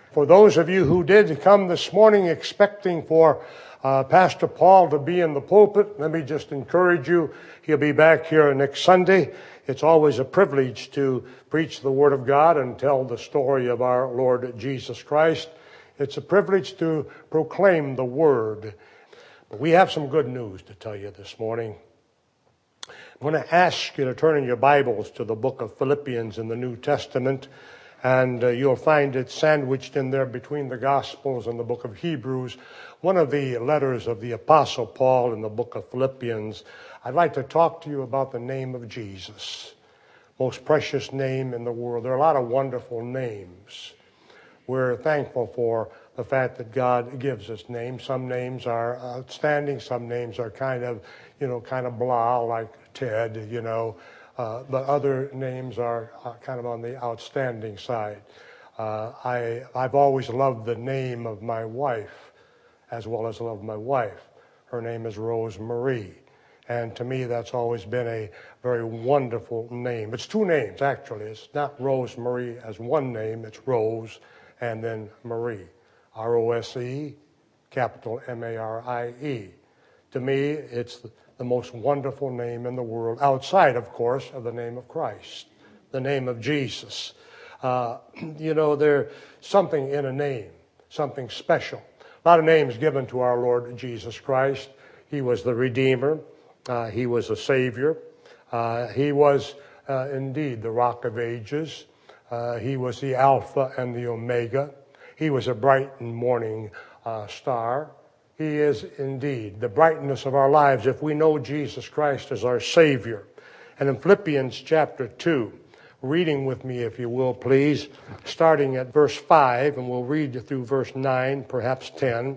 For those of you who did come this morning expecting for Pastor Paul to be in the pulpit, let me just encourage you. He'll be back here next Sunday. It's always a privilege to preach the Word of God and tell the story of our Lord Jesus Christ. It's a privilege to proclaim the Word. But we have some good news to tell you this morning. I'm going to ask you to turn in your Bibles to the book of Philippians in the New Testament, and you'll find it sandwiched in there between the Gospels and the book of Hebrews, one of the letters of the Apostle Paul in the book of Philippians. I'd like to talk to you about the name of Jesus, most precious name in the world. There are a lot of wonderful names. We're thankful for the fact that God gives us names. Some names are outstanding. Some names are kind of blah, like Ted, but other names are kind of on the outstanding side. I've always loved the name of my wife as well as loved my wife. Her name is Rose Marie. And to me, that's always been a very wonderful name. It's two names, actually. It's not Rose Marie as one name. It's Rose and then Marie. R-O-S-E, capital M-A-R-I-E. To me, it's the most wonderful name in the world, outside, of course, of the name of Christ, the name of Jesus. There's something in a name, something special. A lot of names given to our Lord Jesus Christ. He was the Redeemer. He was a Savior. He was indeed the Rock of Ages. He was the Alpha and the Omega. He was a bright and morning star. He is indeed the brightness of our lives if we know Jesus Christ as our Savior. And in Philippians chapter 2, reading with me if you will please, starting at verse 5, and we'll read through verse 9, perhaps 10.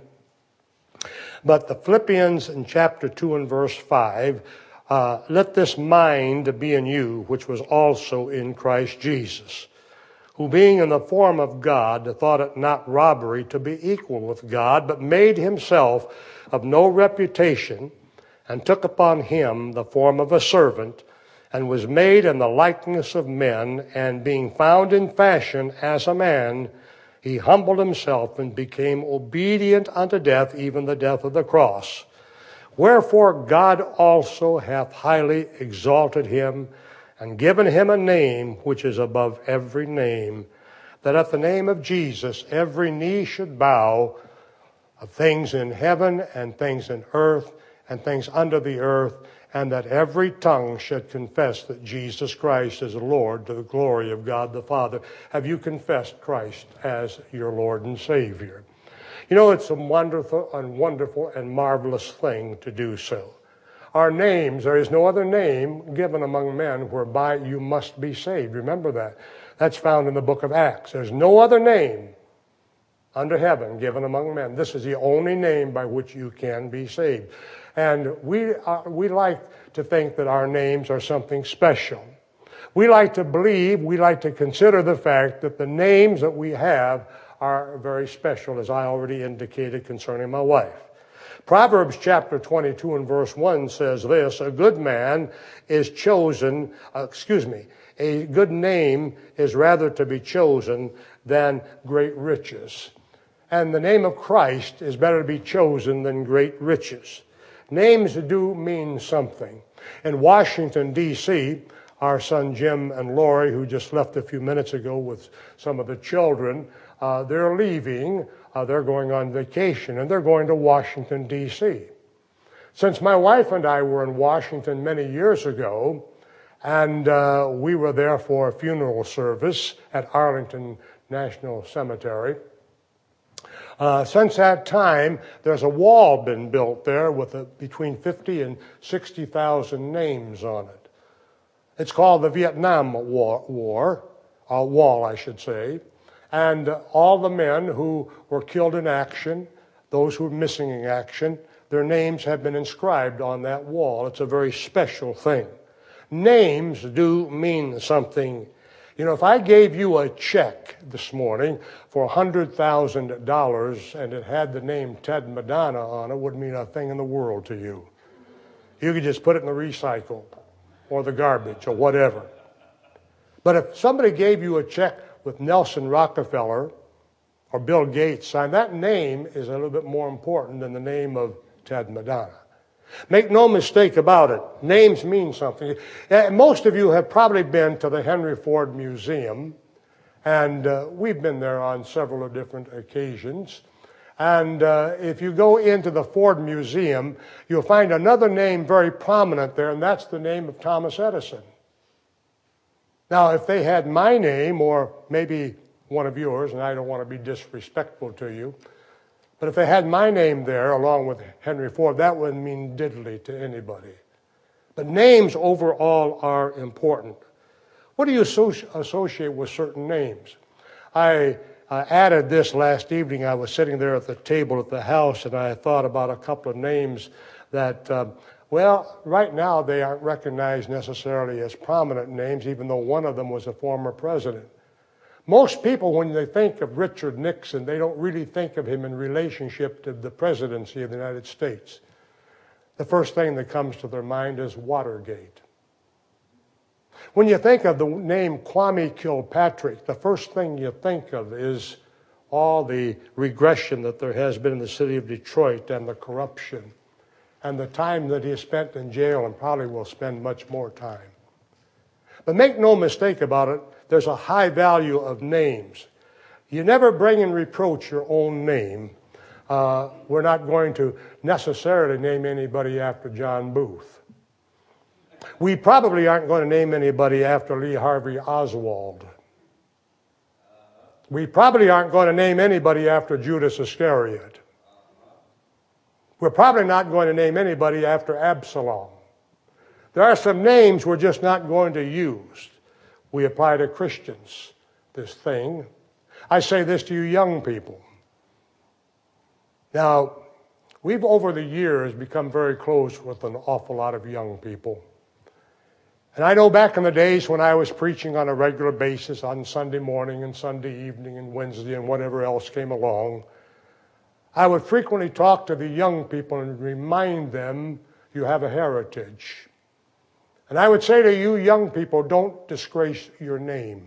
But the Philippians in chapter 2 and verse 5, let this mind be in you, which was also in Christ Jesus, who being in the form of God, thought it not robbery to be equal with God, but made himself of no reputation, and took upon him the form of a servant, and was made in the likeness of men, and being found in fashion as a man, he humbled himself and became obedient unto death, even the death of the cross. Wherefore God also hath highly exalted him, and given him a name which is above every name, that at the name of Jesus every knee should bow, of things in heaven and things in earth and things under the earth, and that every tongue should confess that Jesus Christ is Lord, to the glory of God the Father. Have you confessed Christ as your Lord and Savior? It's a wonderful and marvelous thing to do so. Our names, there is no other name given among men whereby you must be saved. Remember that. That's found in the book of Acts. There's no other name under heaven given among men. This is the only name by which you can be saved. And we like to think that our names are something special. We like to believe, we like to consider the fact that the names that we have are very special, as I already indicated concerning my wife. Proverbs chapter 22 and verse 1 says this, a good name is rather to be chosen than great riches. And the name of Christ is better to be chosen than great riches. Names do mean something. In Washington, D.C., our son Jim and Lori, who just left a few minutes ago with some of the children, they're leaving. They're going on vacation, and they're going to Washington, D.C. Since my wife and I were in Washington many years ago, and we were there for a funeral service at Arlington National Cemetery, since that time, there's a wall been built there with between 50 and 60,000 names on it. It's called the Vietnam Wall, I should say. And all the men who were killed in action, those who were missing in action, their names have been inscribed on that wall. It's a very special thing. Names do mean something. If I gave you a check this morning for $100,000 and it had the name Ted Madonna on it, wouldn't mean a thing in the world to you. You could just put it in the recycle or the garbage or whatever. But if somebody gave you a check with Nelson Rockefeller or Bill Gates signed, that name is a little bit more important than the name of Ted Madonna. Make no mistake about it. Names mean something. Most of you have probably been to the Henry Ford Museum, and we've been there on several different occasions. And if you go into the Ford Museum, you'll find another name very prominent there, and that's the name of Thomas Edison. Now, if they had my name, or maybe one of yours, and I don't want to be disrespectful to you, but if they had my name there along with Henry Ford, that wouldn't mean diddly to anybody. But names overall are important. What do you associate with certain names? I added this last evening. I was sitting there at the table at the house, and I thought about a couple of names that, right now they aren't recognized necessarily as prominent names, even though one of them was a former president. Most people, when they think of Richard Nixon, they don't really think of him in relationship to the presidency of the United States. The first thing that comes to their mind is Watergate. When you think of the name Kwame Kilpatrick, the first thing you think of is all the regression that there has been in the city of Detroit and the corruption and the time that he has spent in jail and probably will spend much more time. But make no mistake about it, there's a high value of names. You never bring in reproach your own name. We're not going to necessarily name anybody after John Booth. We probably aren't going to name anybody after Lee Harvey Oswald. We probably aren't going to name anybody after Judas Iscariot. We're probably not going to name anybody after Absalom. There are some names we're just not going to use. We apply to Christians this thing. I say this to you young people. Now, we've over the years become very close with an awful lot of young people. And I know back in the days when I was preaching on a regular basis on Sunday morning and Sunday evening and Wednesday and whatever else came along, I would frequently talk to the young people and remind them you have a heritage. And I would say to you young people, don't disgrace your name.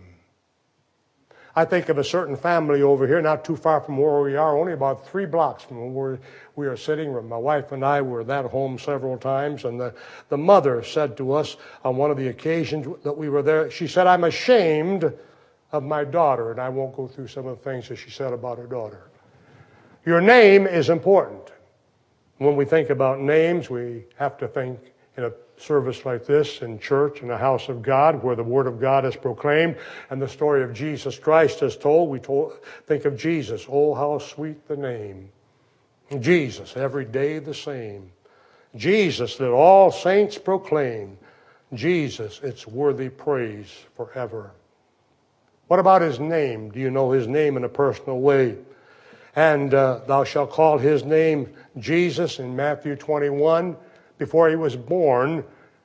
I think of a certain family over here, not too far from where we are, only about 3 blocks from where we are sitting. My wife and I were at that home several times, and the mother said to us on one of the occasions that we were there, she said, I'm ashamed of my daughter, and I won't go through some of the things that she said about her daughter. Your name is important. When we think about names, we have to think in a service like this in church, in the house of God, where the Word of God is proclaimed and the story of Jesus Christ is told. Think of Jesus. Oh, how sweet the name. Jesus, every day the same. Jesus, that all saints proclaim. Jesus, it's worthy praise forever. What about his name? Do you know his name in a personal way? And thou shalt call his name Jesus in Matthew 21. Before he was born,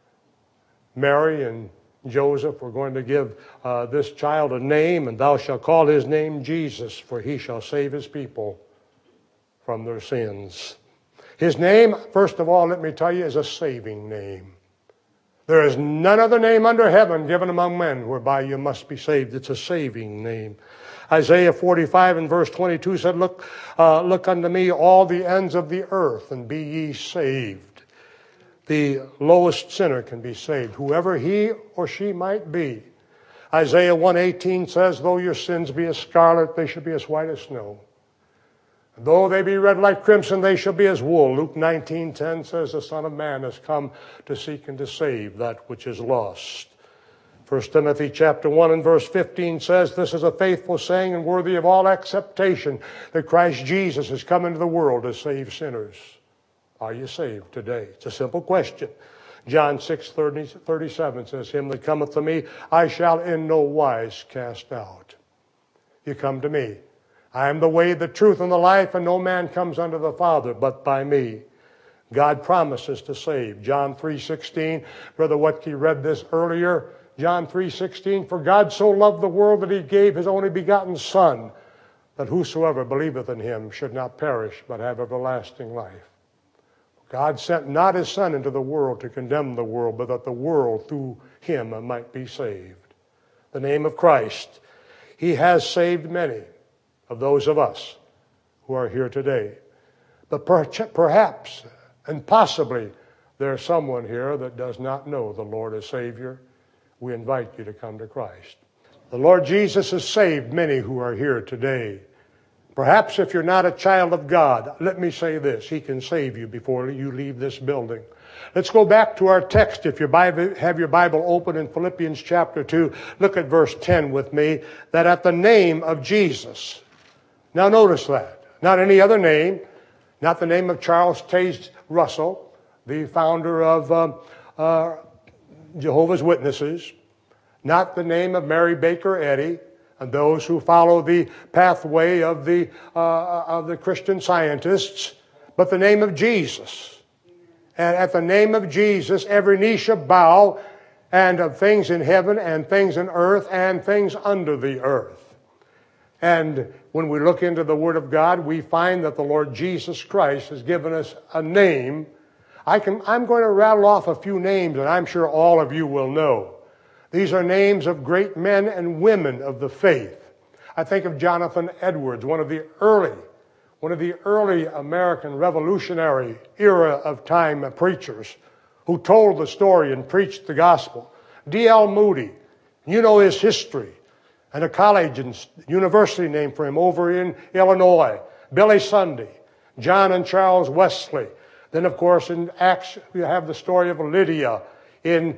Mary and Joseph were going to give this child a name, and thou shalt call his name Jesus, for he shall save his people from their sins. His name, first of all, let me tell you, is a saving name. There is none other name under heaven given among men whereby you must be saved. It's a saving name. Isaiah 45 and verse 22 said, Look unto me all the ends of the earth, and be ye saved. The lowest sinner can be saved, whoever he or she might be. Isaiah 1:18 says, Though your sins be as scarlet, they shall be as white as snow. Though they be red like crimson, they shall be as wool. Luke 19:10 says, The Son of Man has come to seek and to save that which is lost. 1 Timothy chapter 1 and verse 15 says, This is a faithful saying and worthy of all acceptation, that Christ Jesus has come into the world to save sinners. Are you saved today? It's a simple question. John 6:37 says, Him that cometh to me, I shall in no wise cast out. You come to me. I am the way, the truth, and the life, and no man comes unto the Father but by me. God promises to save. John 3:16, Brother Watke read this earlier. John 3:16, For God so loved the world that he gave his only begotten Son, that whosoever believeth in him should not perish, but have everlasting life. God sent not his Son into the world to condemn the world, but that the world through him might be saved. The name of Christ. He has saved many. of those of us who are here today. But perhaps and possibly there's someone here that does not know the Lord as Savior. We invite you to come to Christ. The Lord Jesus has saved many who are here today. Perhaps if you're not a child of God, let me say this, He can save you before you leave this building. Let's go back to our text. If you have your Bible open in Philippians chapter 2, look at verse 10 with me, that at the name of Jesus. Now notice that. Not any other name, not the name of Charles Taze Russell, the founder of Jehovah's Witnesses, not the name of Mary Baker Eddy, and those who follow the pathway of the Christian Scientists, but the name of Jesus. And at the name of Jesus, every knee shall bow, and of things in heaven and things in earth and things under the earth. And when we look into the Word of God, we find that the Lord Jesus Christ has given us a name. I'm going to rattle off a few names, and I'm sure all of you will know. These are names of great men and women of the faith. I think of Jonathan Edwards, one of the early American Revolutionary era of time preachers who told the story and preached the gospel. D.L. Moody, you know his history, and a college and university named for him over in Illinois. Billy Sunday, John and Charles Wesley. Then, of course, in Acts, we have the story of Lydia in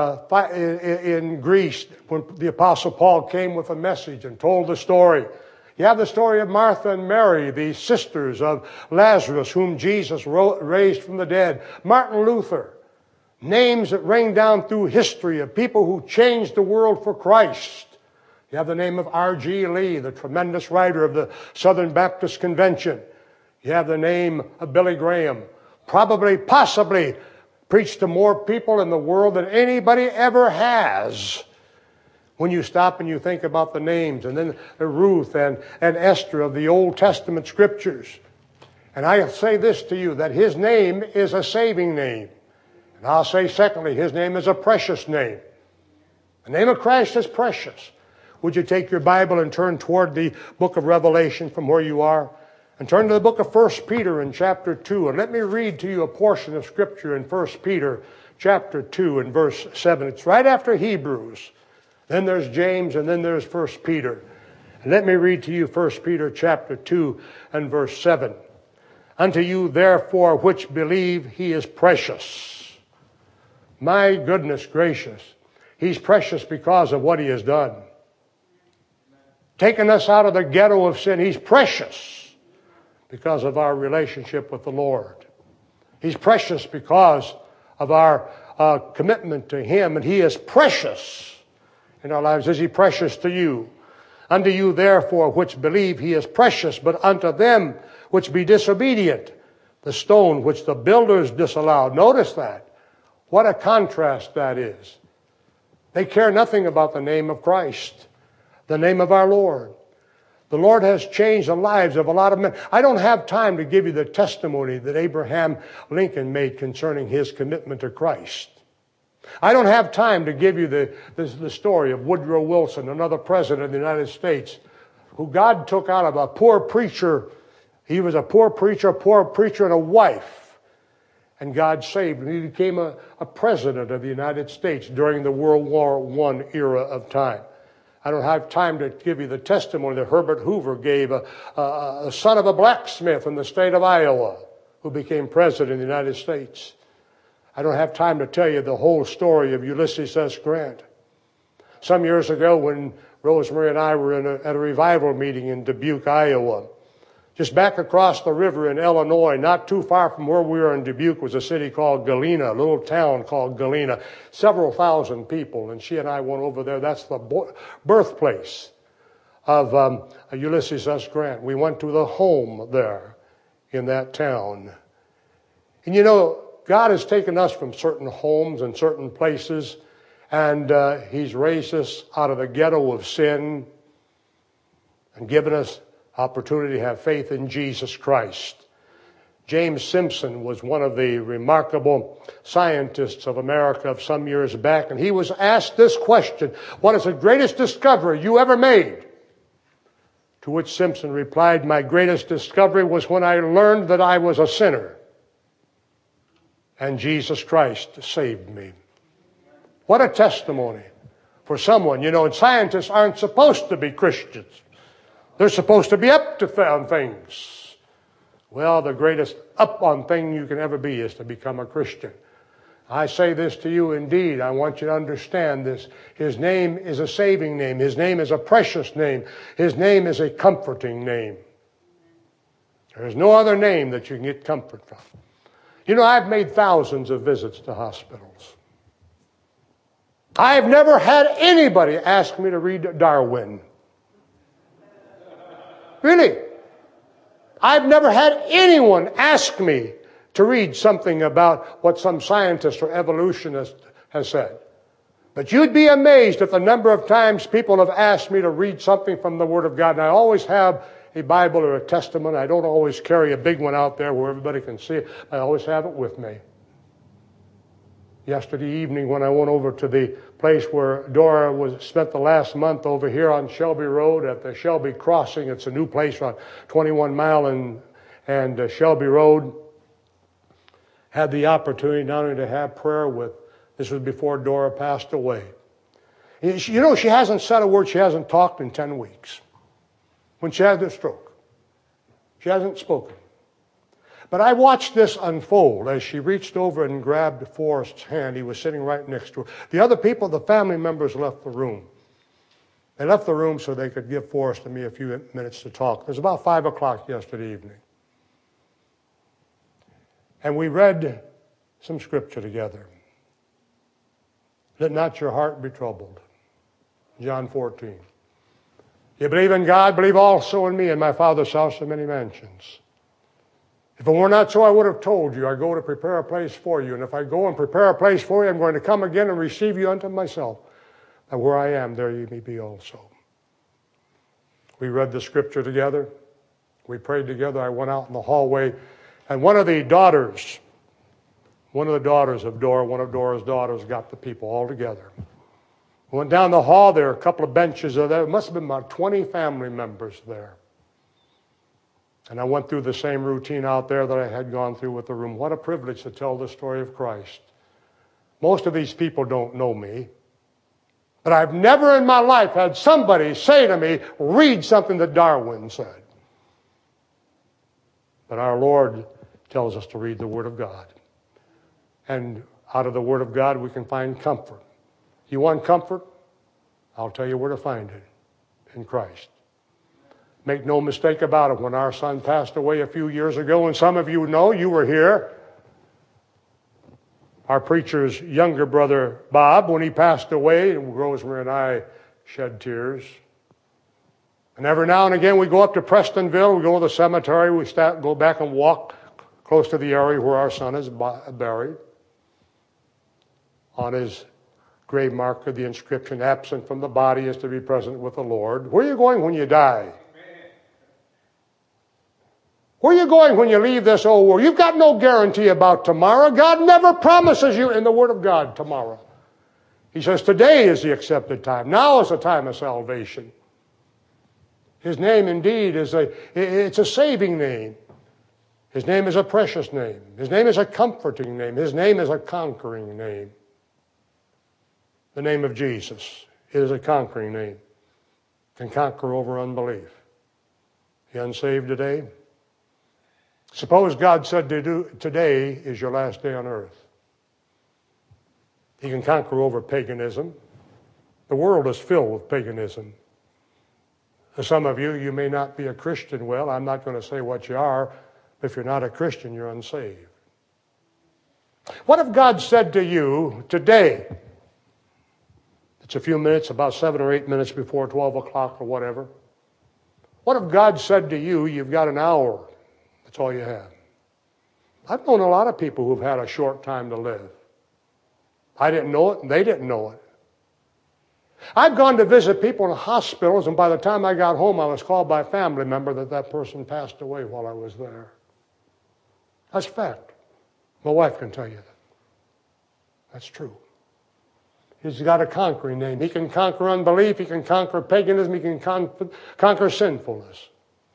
Greece, when the Apostle Paul came with a message and told the story. You have the story of Martha and Mary, the sisters of Lazarus, whom Jesus raised from the dead. Martin Luther. Names that ring down through history of people who changed the world for Christ. You have the name of R.G. Lee, the tremendous writer of the Southern Baptist Convention. You have the name of Billy Graham. Possibly preached to more people in the world than anybody ever has. When you stop and you think about the names, and then Ruth and Esther of the Old Testament scriptures. And I say this to you, that his name is a saving name. And I'll say secondly, his name is a precious name. The name of Christ is precious. Would you take your Bible and turn toward the book of Revelation from where you are? And turn to the book of 1 Peter in chapter 2. And let me read to you a portion of Scripture in 1 Peter chapter 2 and verse 7. It's right after Hebrews. Then there's James, and then there's 1 Peter. And let me read to you 1 Peter chapter 2 and verse 7. Unto you, therefore, which believe, he is precious. My goodness gracious. He's precious because of what he has done. Taken us out of the ghetto of sin. He's precious because of our relationship with the Lord. He's precious because of our commitment to him, and he is precious in our lives. Is he precious to you? Unto you, therefore, which believe, he is precious, but unto them which be disobedient, the stone which the builders disallowed. Notice that. What a contrast that is. They care nothing about the name of Christ, the name of our Lord. The Lord has changed the lives of a lot of men. I don't have time to give you the testimony that Abraham Lincoln made concerning his commitment to Christ. I don't have time to give you the story of Woodrow Wilson, another president of the United States, who God took out of a poor preacher. He was a poor preacher and a wife. And God saved him. He became a president of the United States during the World War I era of time. I don't have time to give you the testimony that Herbert Hoover gave, a son of a blacksmith in the state of Iowa, who became president of the United States. I don't have time to tell you the whole story of Ulysses S. Grant. Some years ago, when Rosemary and I were at a revival meeting in Dubuque, Iowa, just back across the river in Illinois, not too far from where we were in Dubuque, was a city called Galena, a little town called Galena. Several thousand people, and she and I went over there. That's the birthplace of Ulysses S. Grant. We went to the home there in that town. And you know, God has taken us from certain homes and certain places, and he's raised us out of the ghetto of sin and given us opportunity to have faith in Jesus Christ. James Simpson was one of the remarkable scientists of America of some years back, and he was asked this question: what is the greatest discovery you ever made? To which Simpson replied, "My greatest discovery was when I learned that I was a sinner, and Jesus Christ saved me." What a testimony for someone. You know, and scientists aren't supposed to be Christians. They're supposed to be up to things. Well, the greatest up on thing you can ever be is to become a Christian. I say this to you indeed. I want you to understand this. His name is a saving name. His name is a precious name. His name is a comforting name. There's no other name that you can get comfort from. You know, I've made thousands of visits to hospitals. I've never had anybody ask me to read Darwin. Really. I've never had anyone ask me to read something about what some scientist or evolutionist has said. But you'd be amazed at the number of times people have asked me to read something from the Word of God. And I always have a Bible or a Testament. I don't always carry a big one out there where everybody can see it. I always have it with me. Yesterday evening when I went over to the place where Dora spent the last month over here on Shelby Road at the Shelby Crossing. It's a new place on 21 Mile and Shelby Road. Had the opportunity not only to have prayer with, this was before Dora passed away. You know, she hasn't said a word, she hasn't talked in 10 weeks. When she had the stroke, she hasn't spoken. But I watched this unfold as she reached over and grabbed Forrest's hand. He was sitting right next to her. The other people, the family members, left the room. They left the room so they could give Forrest and me a few minutes to talk. It was about 5 o'clock yesterday evening. And we read some scripture together. Let not your heart be troubled. John 14. You believe in God, believe also in me. In my Father's house are many mansions. If it were not so, I would have told you. I go to prepare a place for you. And if I go and prepare a place for you, I'm going to come again and receive you unto myself. And where I am, there you may be also. We read the scripture together. We prayed together. I went out in the hallway. And one of the daughters of Dora, one of Dora's daughters, got the people all together. We went down the hall. There were a couple of benches there. There must have been about 20 family members there. And I went through the same routine out there that I had gone through with the room. What a privilege to tell the story of Christ. Most of these people don't know me. But I've never in my life had somebody say to me, read something that Darwin said. But our Lord tells us to read the Word of God. And out of the Word of God we can find comfort. You want comfort? I'll tell you where to find it. In Christ. Make no mistake about it. When our son passed away a few years ago, and some of you know, you were here. Our preacher's younger brother, Bob, when he passed away, Rosemary and I shed tears. And every now and again we go up to Prestonville, we go to the cemetery, we go back and walk close to the area where our son is buried. On his grave marker, the inscription, absent from the body is to be present with the Lord. Where are you going when you die? Where are you going when you leave this old world? You've got no guarantee about tomorrow. God never promises you in the Word of God tomorrow. He says today is the accepted time. Now is the time of salvation. His name indeed is it's a saving name. His name is a precious name. His name is a comforting name. His name is a conquering name. The name of Jesus is a conquering name. Can conquer over unbelief. The unsaved today? Suppose God said today is your last day on earth. He can conquer over paganism. The world is filled with paganism. For some of you, you may not be a Christian. Well, I'm not going to say what you are. If you're not a Christian, you're unsaved. What if God said to you today, it's a few minutes, about 7 or 8 minutes before 12 o'clock or whatever. What if God said to you, you've got an hour. That's all you have. I've known a lot of people who've had a short time to live. I didn't know it, and they didn't know it. I've gone to visit people in hospitals, and by the time I got home, I was called by a family member that person passed away while I was there. That's fact. My wife can tell you that. That's true. He's got a conquering name. He can conquer unbelief. He can conquer paganism. He can conquer sinfulness.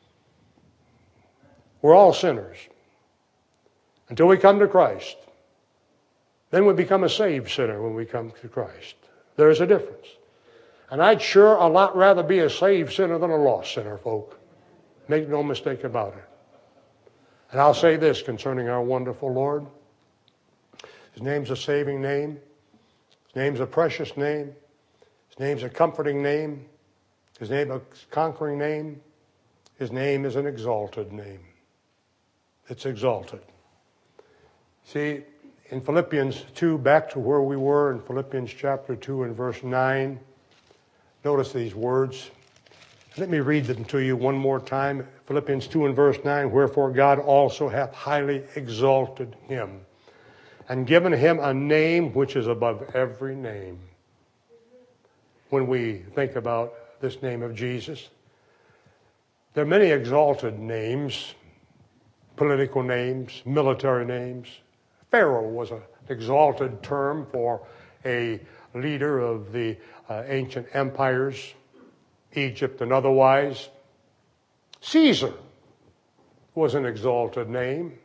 We're all sinners until we come to Christ. Then we become a saved sinner when we come to Christ. There's a difference. And I'd sure a lot rather be a saved sinner than a lost sinner, folk. Make no mistake about it. And I'll say this concerning our wonderful Lord. His name's a saving name. His name's a precious name. His name's a comforting name. His name is a conquering name. His name is an exalted name. It's exalted. See, in Philippians 2, back to where we were in Philippians chapter 2 and verse 9, notice these words. Let me read them to you one more time. Philippians 2 and verse 9, wherefore God also hath highly exalted him and given him a name which is above every name. When we think about this name of Jesus, there are many exalted names, political names, military names. Pharaoh was an exalted term for a leader of the ancient empires, Egypt and otherwise. Caesar was an exalted name.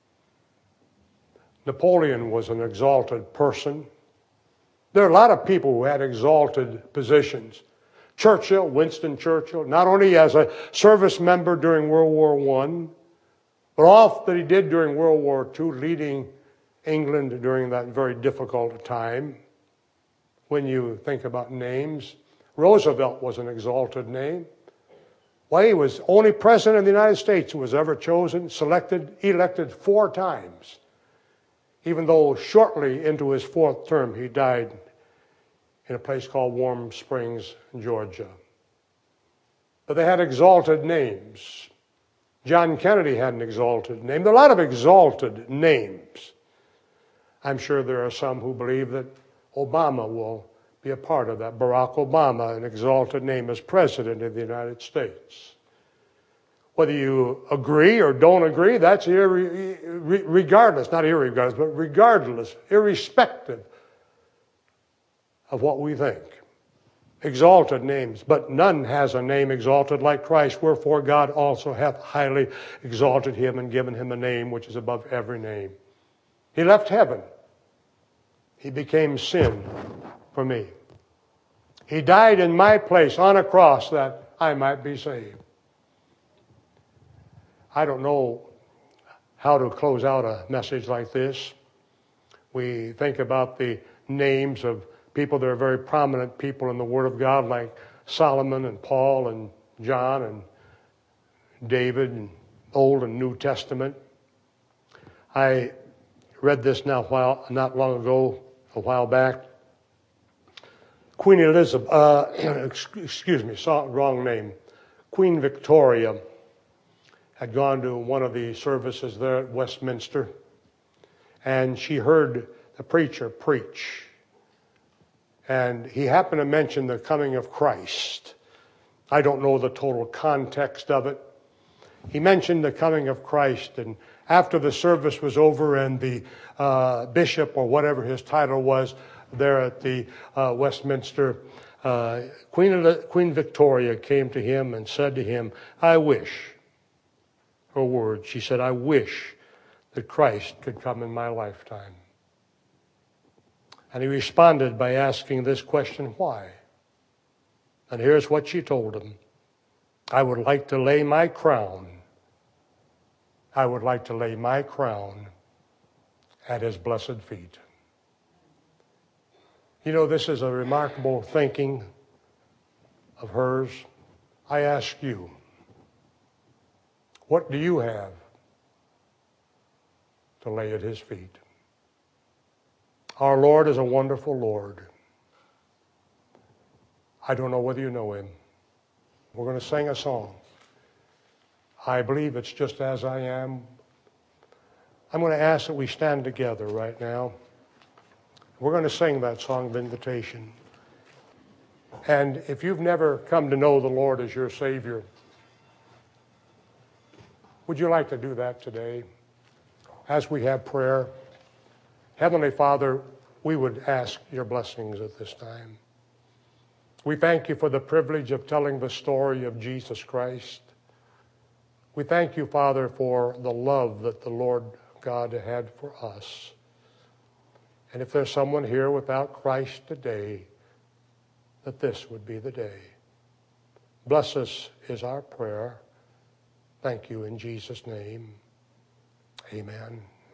Napoleon was an exalted person. There are a lot of people who had exalted positions. Churchill, Winston Churchill, not only as a service member during World War I, but all that he did during World War II, leading England during that very difficult time. When you think about names, Roosevelt was an exalted name. Why, he was only president of the United States who was ever chosen, selected, elected 4 times. Even though shortly into his 4th term, he died in a place called Warm Springs, Georgia. But they had exalted names. John Kennedy had an exalted name. There are a lot of exalted names. I'm sure there are some who believe that Obama will be a part of that. Barack Obama, an exalted name as President of the United States. Whether you agree or don't agree, that's regardless, not irregardless, but regardless, irrespective of what we think. Exalted names, but none has a name exalted like Christ, wherefore God also hath highly exalted him and given him a name which is above every name. He left heaven. He became sin for me. He died in my place on a cross that I might be saved. I don't know how to close out a message like this. We think about the names of people that are very prominent people in the Word of God, like Solomon and Paul and John and David and Old and New Testament. I read this not long ago, a while back. Queen Elizabeth, wrong name. Queen Victoria had gone to one of the services there at Westminster, and she heard the preacher preach. And he happened to mention the coming of Christ. I don't know the total context of it. He mentioned the coming of Christ, and after the service was over and the bishop or whatever his title was there at the Westminster, Queen Victoria came to him and said to him, I wish, her words, she said, I wish that Christ could come in my lifetime. And he responded by asking this question, why? And here's what she told him. I would like to lay my crown. I would like to lay my crown at his blessed feet. You know, this is a remarkable thinking of hers. I ask you, what do you have to lay at his feet? Our Lord is a wonderful Lord. I don't know whether you know him. We're going to sing a song. I believe it's just as I am. I'm going to ask that we stand together right now. We're going to sing that song of invitation. And if you've never come to know the Lord as your Savior, would you like to do that today as we have prayer? Heavenly Father, we would ask your blessings at this time. We thank you for the privilege of telling the story of Jesus Christ. We thank you, Father, for the love that the Lord God had for us. And if there's someone here without Christ today, that this would be the day. Bless us is our prayer. Thank you in Jesus' name. Amen.